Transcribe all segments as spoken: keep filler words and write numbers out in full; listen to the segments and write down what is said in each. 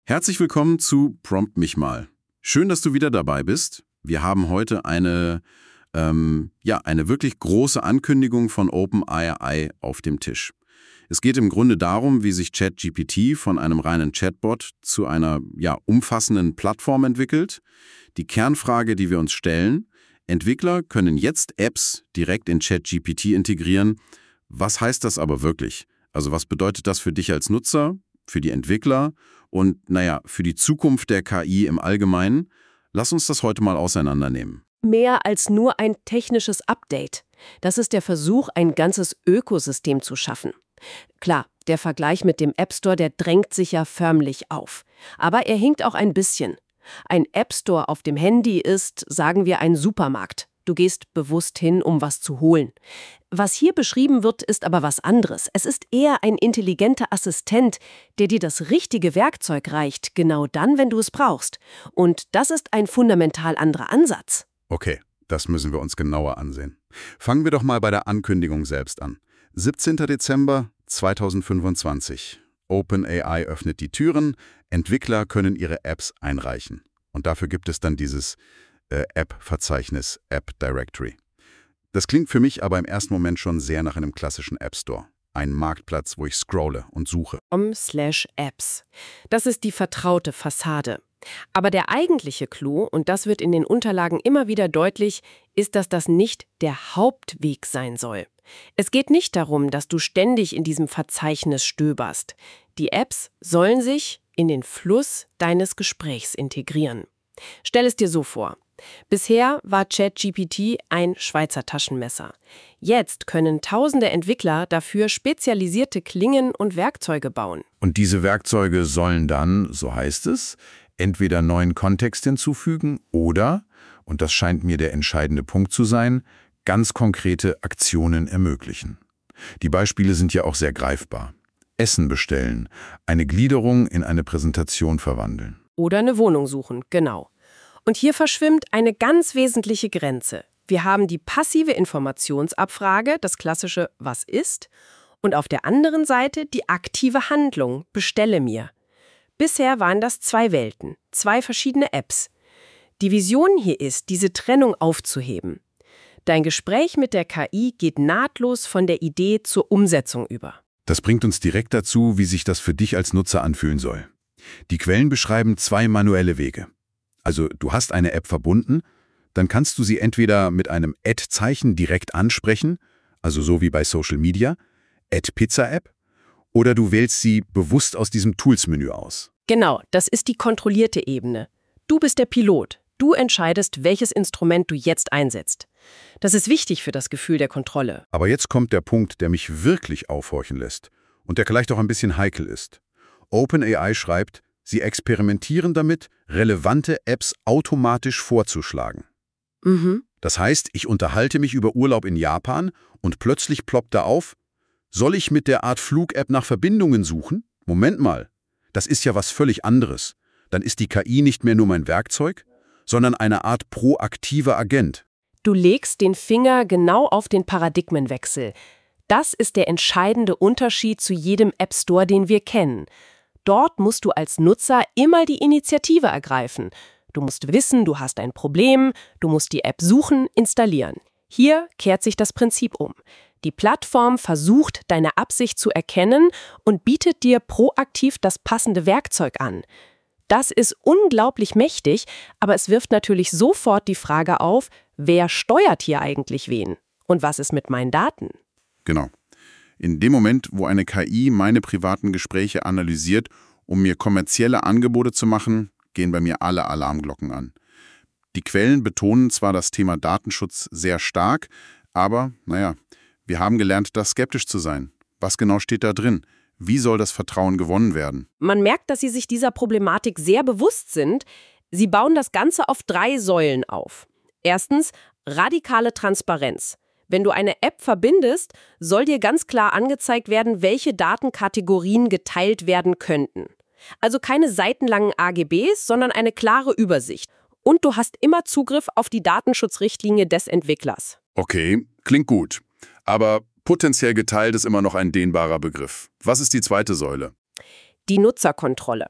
Herzlich willkommen zu Prompt mich mal. Schön, dass du wieder dabei bist. Wir haben heute eine, ähm, ja, eine wirklich große Ankündigung von OpenAI auf dem Tisch. Es geht im Grunde darum, wie sich ChatGPT von einem reinen Chatbot zu einer ja, umfassenden Plattform entwickelt. Die Kernfrage, die wir uns stellen: Entwickler können jetzt Apps direkt in ChatGPT integrieren. Was heißt das aber wirklich? Also was bedeutet das für dich als Nutzer, für die Entwickler und, naja, für die Zukunft der K I im Allgemeinen? Lass uns das heute mal auseinandernehmen. Mehr als nur ein technisches Update. Das ist der Versuch, ein ganzes Ökosystem zu schaffen. Klar, der Vergleich mit dem App Store, der drängt sich ja förmlich auf. Aber er hinkt auch ein bisschen. Ein App Store auf dem Handy ist, sagen wir, ein Supermarkt. Du gehst bewusst hin, um was zu holen. Was hier beschrieben wird, ist aber was anderes. Es ist eher ein intelligenter Assistent, der dir das richtige Werkzeug reicht, genau dann, wenn du es brauchst. Und das ist ein fundamental anderer Ansatz. Okay, das müssen wir uns genauer ansehen. Fangen wir doch mal bei der Ankündigung selbst an. siebzehnter Dezember zweitausendfünfundzwanzig. OpenAI öffnet die Türen, Entwickler können ihre Apps einreichen. Und dafür gibt es dann dieses äh, App-Verzeichnis, App Directory. Das klingt für mich aber im ersten Moment schon sehr nach einem klassischen App Store. Ein Marktplatz, wo ich scrolle und suche. com slash apps. Das ist die vertraute Fassade. Aber der eigentliche Clou, und das wird in den Unterlagen immer wieder deutlich, ist, dass das nicht der Hauptweg sein soll. Es geht nicht darum, dass du ständig in diesem Verzeichnis stöberst. Die Apps sollen sich in den Fluss deines Gesprächs integrieren. Stell es dir so vor. Bisher war ChatGPT ein Schweizer Taschenmesser. Jetzt können tausende Entwickler dafür spezialisierte Klingen und Werkzeuge bauen. Und diese Werkzeuge sollen dann, so heißt es, entweder neuen Kontext hinzufügen oder, und das scheint mir der entscheidende Punkt zu sein, ganz konkrete Aktionen ermöglichen. Die Beispiele sind ja auch sehr greifbar. Essen bestellen, eine Gliederung in eine Präsentation verwandeln. Oder eine Wohnung suchen, genau. Und hier verschwimmt eine ganz wesentliche Grenze. Wir haben die passive Informationsabfrage, das klassische „Was ist?", und auf der anderen Seite die aktive Handlung „Bestelle mir". Bisher waren das zwei Welten, zwei verschiedene Apps. Die Vision hier ist, diese Trennung aufzuheben. Dein Gespräch mit der K I geht nahtlos von der Idee zur Umsetzung über. Das bringt uns direkt dazu, wie sich das für dich als Nutzer anfühlen soll. Die Quellen beschreiben zwei manuelle Wege. Also du hast eine App verbunden, dann kannst du sie entweder mit einem Add-Zeichen direkt ansprechen, also so wie bei Social Media, Add-Pizza-App, oder du wählst sie bewusst aus diesem Tools-Menü aus. Genau, das ist die kontrollierte Ebene. Du bist der Pilot. Du entscheidest, welches Instrument du jetzt einsetzt. Das ist wichtig für das Gefühl der Kontrolle. Aber jetzt kommt der Punkt, der mich wirklich aufhorchen lässt und der vielleicht auch ein bisschen heikel ist. OpenAI schreibt, sie experimentieren damit, relevante Apps automatisch vorzuschlagen. Mhm. Das heißt, ich unterhalte mich über Urlaub in Japan und plötzlich ploppt da auf: Soll ich mit der Art Flug-App nach Verbindungen suchen? Moment mal, das ist ja was völlig anderes. Dann ist die K I nicht mehr nur mein Werkzeug, sondern eine Art proaktiver Agent. Du legst den Finger genau auf den Paradigmenwechsel. Das ist der entscheidende Unterschied zu jedem App Store, den wir kennen. Dort musst du als Nutzer immer die Initiative ergreifen. Du musst wissen, du hast ein Problem, du musst die App suchen, installieren. Hier kehrt sich das Prinzip um. Die Plattform versucht, deine Absicht zu erkennen und bietet dir proaktiv das passende Werkzeug an. Das ist unglaublich mächtig, aber es wirft natürlich sofort die Frage auf, wer steuert hier eigentlich wen? Und was ist mit meinen Daten? Genau. In dem Moment, wo eine K I meine privaten Gespräche analysiert, um mir kommerzielle Angebote zu machen, gehen bei mir alle Alarmglocken an. Die Quellen betonen zwar das Thema Datenschutz sehr stark, aber, naja, wir haben gelernt, da skeptisch zu sein. Was genau steht da drin? Wie soll das Vertrauen gewonnen werden? Man merkt, dass sie sich dieser Problematik sehr bewusst sind. Sie bauen das Ganze auf drei Säulen auf. Erstens, radikale Transparenz. Wenn du eine App verbindest, soll dir ganz klar angezeigt werden, welche Datenkategorien geteilt werden könnten. Also keine seitenlangen A G Bs, sondern eine klare Übersicht. Und du hast immer Zugriff auf die Datenschutzrichtlinie des Entwicklers. Okay, klingt gut. Aber potenziell geteilt ist immer noch ein dehnbarer Begriff. Was ist die zweite Säule? Die Nutzerkontrolle.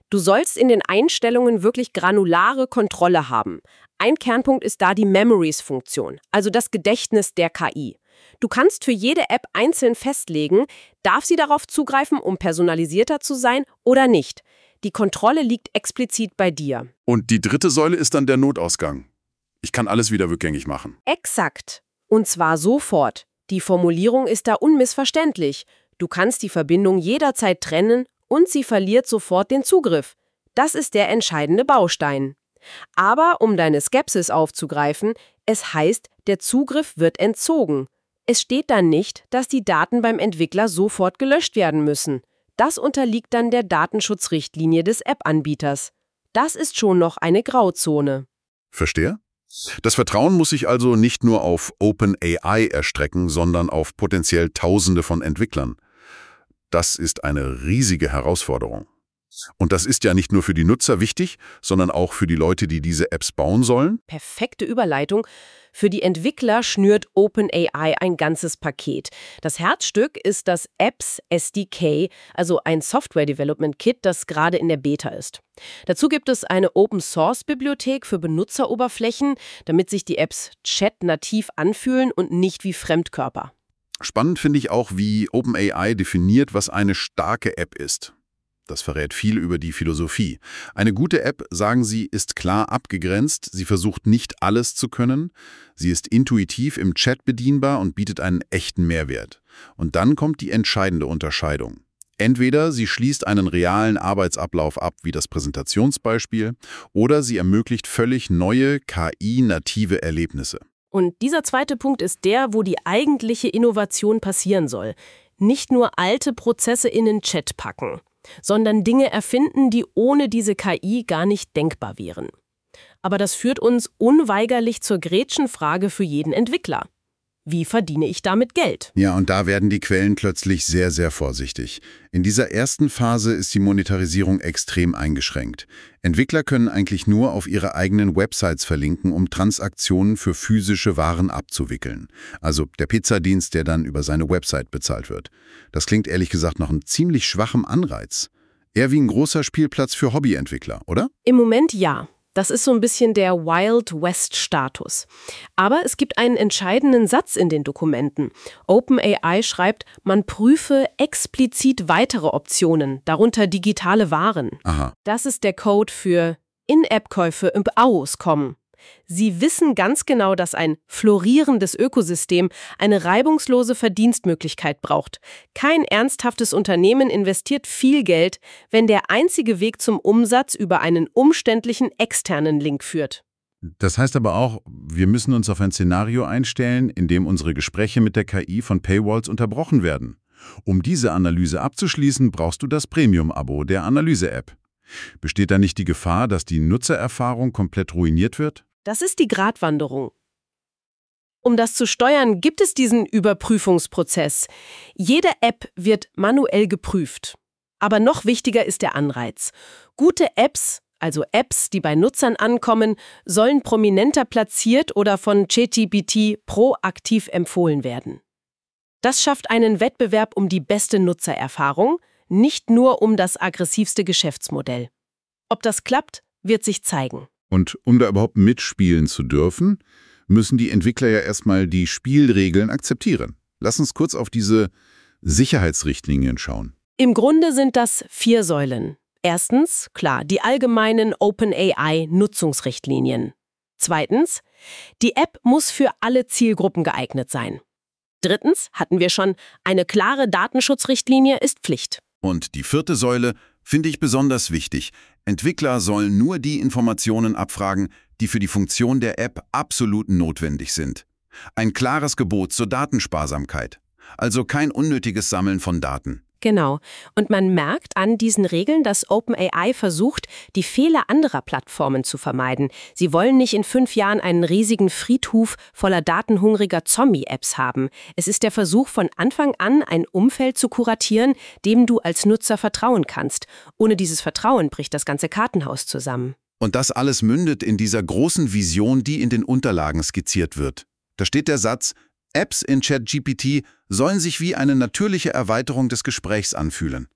Du sollst in den Einstellungen wirklich granulare Kontrolle haben. Ein Kernpunkt ist da die Memories-Funktion, also das Gedächtnis der K I. Du kannst für jede App einzeln festlegen, darf sie darauf zugreifen, um personalisierter zu sein oder nicht. Die Kontrolle liegt explizit bei dir. Und die dritte Säule ist dann der Notausgang. Ich kann alles wieder rückgängig machen. Exakt. Und zwar sofort. Die Formulierung ist da unmissverständlich. Du kannst die Verbindung jederzeit trennen und sie verliert sofort den Zugriff. Das ist der entscheidende Baustein. Aber um deine Skepsis aufzugreifen, es heißt, der Zugriff wird entzogen. Es steht dann nicht, dass die Daten beim Entwickler sofort gelöscht werden müssen. Das unterliegt dann der Datenschutzrichtlinie des App-Anbieters. Das ist schon noch eine Grauzone. Verstehe? Das Vertrauen muss sich also nicht nur auf OpenAI erstrecken, sondern auf potenziell Tausende von Entwicklern. Das ist eine riesige Herausforderung. Und das ist ja nicht nur für die Nutzer wichtig, sondern auch für die Leute, die diese Apps bauen sollen. Perfekte Überleitung. Für die Entwickler schnürt OpenAI ein ganzes Paket. Das Herzstück ist das Apps S D K, also ein Software Development Kit, das gerade in der Beta ist. Dazu gibt es eine Open-Source-Bibliothek für Benutzeroberflächen, damit sich die Apps chat-nativ anfühlen und nicht wie Fremdkörper. Spannend finde ich auch, wie OpenAI definiert, was eine starke App ist. Das verrät viel über die Philosophie. Eine gute App, sagen sie, ist klar abgegrenzt, sie versucht nicht alles zu können, sie ist intuitiv im Chat bedienbar und bietet einen echten Mehrwert. Und dann kommt die entscheidende Unterscheidung. Entweder sie schließt einen realen Arbeitsablauf ab, wie das Präsentationsbeispiel, oder sie ermöglicht völlig neue, K I-native Erlebnisse. Und dieser zweite Punkt ist der, wo die eigentliche Innovation passieren soll. Nicht nur alte Prozesse in den Chat packen, sondern Dinge erfinden, die ohne diese K I gar nicht denkbar wären. Aber das führt uns unweigerlich zur Gretchenfrage für jeden Entwickler. Wie verdiene ich damit Geld? Ja, und da werden die Quellen plötzlich sehr, sehr vorsichtig. In dieser ersten Phase ist die Monetarisierung extrem eingeschränkt. Entwickler können eigentlich nur auf ihre eigenen Websites verlinken, um Transaktionen für physische Waren abzuwickeln. Also der Pizzadienst, der dann über seine Website bezahlt wird. Das klingt ehrlich gesagt nach einem ziemlich schwachen Anreiz. Eher wie ein großer Spielplatz für Hobbyentwickler, oder? Im Moment ja. Das ist so ein bisschen der Wild West-Status. Aber es gibt einen entscheidenden Satz in den Dokumenten. OpenAI schreibt, man prüfe explizit weitere Optionen, darunter digitale Waren. Aha. Das ist der Code für In-App-Käufe im Auskommen. Sie wissen ganz genau, dass ein florierendes Ökosystem eine reibungslose Verdienstmöglichkeit braucht. Kein ernsthaftes Unternehmen investiert viel Geld, wenn der einzige Weg zum Umsatz über einen umständlichen externen Link führt. Das heißt aber auch, wir müssen uns auf ein Szenario einstellen, in dem unsere Gespräche mit der K I von Paywalls unterbrochen werden. Um diese Analyse abzuschließen, brauchst du das Premium-Abo der Analyse-App. Besteht da nicht die Gefahr, dass die Nutzererfahrung komplett ruiniert wird? Das ist die Gratwanderung. Um das zu steuern, gibt es diesen Überprüfungsprozess. Jede App wird manuell geprüft. Aber noch wichtiger ist der Anreiz. Gute Apps, also Apps, die bei Nutzern ankommen, sollen prominenter platziert oder von ChatGPT proaktiv empfohlen werden. Das schafft einen Wettbewerb um die beste Nutzererfahrung, nicht nur um das aggressivste Geschäftsmodell. Ob das klappt, wird sich zeigen. Und um da überhaupt mitspielen zu dürfen, müssen die Entwickler ja erstmal die Spielregeln akzeptieren. Lass uns kurz auf diese Sicherheitsrichtlinien schauen. Im Grunde sind das vier Säulen. Erstens, klar, die allgemeinen OpenAI-Nutzungsrichtlinien. Zweitens, die App muss für alle Zielgruppen geeignet sein. Drittens, hatten wir schon, eine klare Datenschutzrichtlinie ist Pflicht. Und die vierte Säule finde ich besonders wichtig. Entwickler sollen nur die Informationen abfragen, die für die Funktion der App absolut notwendig sind. Ein klares Gebot zur Datensparsamkeit. Also kein unnötiges Sammeln von Daten. Genau. Und man merkt an diesen Regeln, dass OpenAI versucht, die Fehler anderer Plattformen zu vermeiden. Sie wollen nicht in fünf Jahren einen riesigen Friedhof voller datenhungriger Zombie-Apps haben. Es ist der Versuch, von Anfang an ein Umfeld zu kuratieren, dem du als Nutzer vertrauen kannst. Ohne dieses Vertrauen bricht das ganze Kartenhaus zusammen. Und das alles mündet in dieser großen Vision, die in den Unterlagen skizziert wird. Da steht der Satz: Apps in ChatGPT sollen sich wie eine natürliche Erweiterung des Gesprächs anfühlen.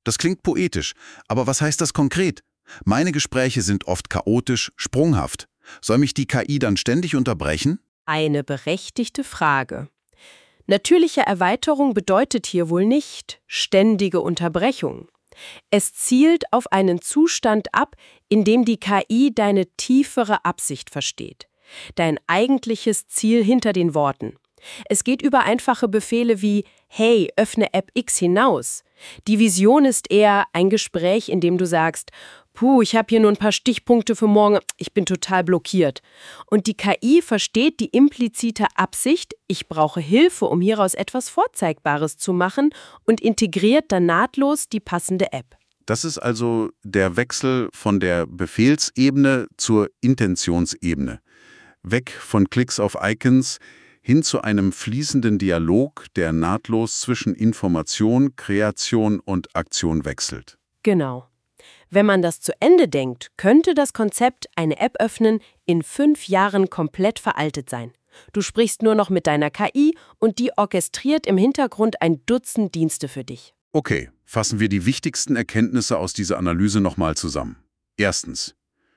Das klingt poetisch, aber was heißt das konkret? Meine Gespräche sind oft chaotisch, sprunghaft. Soll mich die K I dann ständig unterbrechen? Eine berechtigte Frage. Natürliche Erweiterung bedeutet hier wohl nicht ständige Unterbrechung. Es zielt auf einen Zustand ab, in dem die K I deine tiefere Absicht versteht. Dein eigentliches Ziel hinter den Worten. Es geht über einfache Befehle wie „Hey, öffne App X hinaus". Die Vision ist eher ein Gespräch, in dem du sagst: „Puh, ich habe hier nur ein paar Stichpunkte für morgen, ich bin total blockiert." Und die K I versteht die implizite Absicht, ich brauche Hilfe, um hieraus etwas Vorzeigbares zu machen, und integriert dann nahtlos die passende App. Das ist also der Wechsel von der Befehlsebene zur Intentionsebene. Weg von Klicks auf Icons hin zu einem fließenden Dialog, der nahtlos zwischen Information, Kreation und Aktion wechselt. Genau. Wenn man das zu Ende denkt, könnte das Konzept eine App öffnen in fünf Jahren komplett veraltet sein. Du sprichst nur noch mit deiner K I und die orchestriert im Hintergrund ein Dutzend Dienste für dich. Okay, fassen wir die wichtigsten Erkenntnisse aus dieser Analyse nochmal zusammen. Erstens.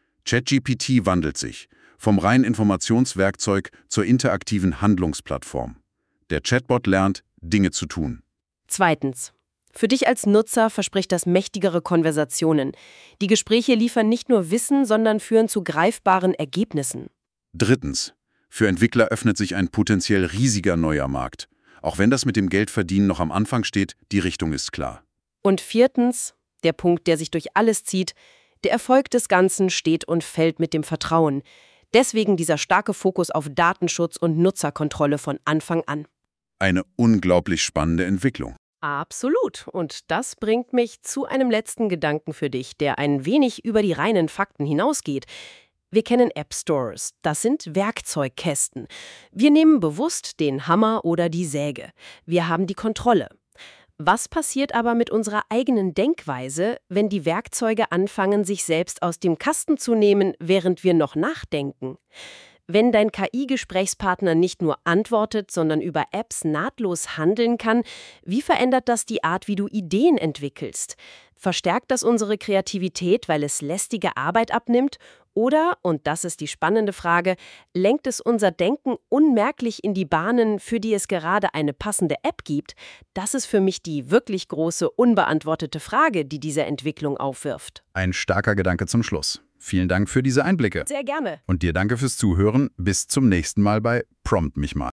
ChatGPT wandelt sich vom reinen Informationswerkzeug zur interaktiven Handlungsplattform. Der Chatbot lernt, Dinge zu tun. Zweitens. Für dich als Nutzer verspricht das mächtigere Konversationen. Die Gespräche liefern nicht nur Wissen, sondern führen zu greifbaren Ergebnissen. Drittens. Für Entwickler öffnet sich ein potenziell riesiger neuer Markt. Auch wenn das mit dem Geldverdienen noch am Anfang steht, die Richtung ist klar. Und viertens, der Punkt, der sich durch alles zieht: Der Erfolg des Ganzen steht und fällt mit dem Vertrauen. Deswegen dieser starke Fokus auf Datenschutz und Nutzerkontrolle von Anfang an. Eine unglaublich spannende Entwicklung. Absolut. Und das bringt mich zu einem letzten Gedanken für dich, der ein wenig über die reinen Fakten hinausgeht. Wir kennen App Stores. Das sind Werkzeugkästen. Wir nehmen bewusst den Hammer oder die Säge. Wir haben die Kontrolle. Was passiert aber mit unserer eigenen Denkweise, wenn die Werkzeuge anfangen, sich selbst aus dem Kasten zu nehmen, während wir noch nachdenken? Wenn dein K I-Gesprächspartner nicht nur antwortet, sondern über Apps nahtlos handeln kann, wie verändert das die Art, wie du Ideen entwickelst? Verstärkt das unsere Kreativität, weil es lästige Arbeit abnimmt? Oder, und das ist die spannende Frage, lenkt es unser Denken unmerklich in die Bahnen, für die es gerade eine passende App gibt? Das ist für mich die wirklich große, unbeantwortete Frage, die diese Entwicklung aufwirft. Ein starker Gedanke zum Schluss. Vielen Dank für diese Einblicke. Sehr gerne. Und dir danke fürs Zuhören. Bis zum nächsten Mal bei Prompt mich mal.